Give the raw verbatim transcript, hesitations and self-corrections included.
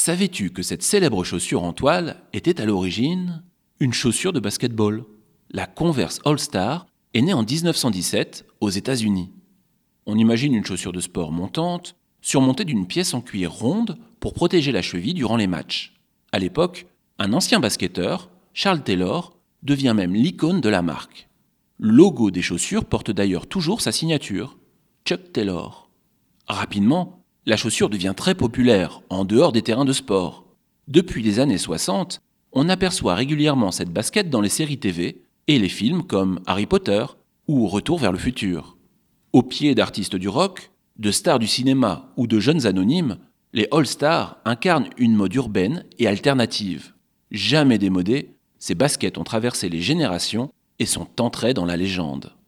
Savais-tu que cette célèbre chaussure en toile était à l'origine une chaussure de basketball? La Converse All-Star est née en dix-neuf cent dix-sept aux États-Unis. On imagine une chaussure de sport montante, surmontée d'une pièce en cuir ronde pour protéger la cheville durant les matchs. À l'époque, un ancien basketteur, Charles Taylor, devient même l'icône de la marque. Le logo des chaussures porte d'ailleurs toujours sa signature, Chuck Taylor. Rapidement, la chaussure devient très populaire en dehors des terrains de sport. Depuis les années soixante, on aperçoit régulièrement cette basket dans les séries T V et les films comme Harry Potter ou Retour vers le futur. Aux pieds d'artistes du rock, de stars du cinéma ou de jeunes anonymes, les All-Stars incarnent une mode urbaine et alternative. Jamais démodées, ces baskets ont traversé les générations et sont entrées dans la légende.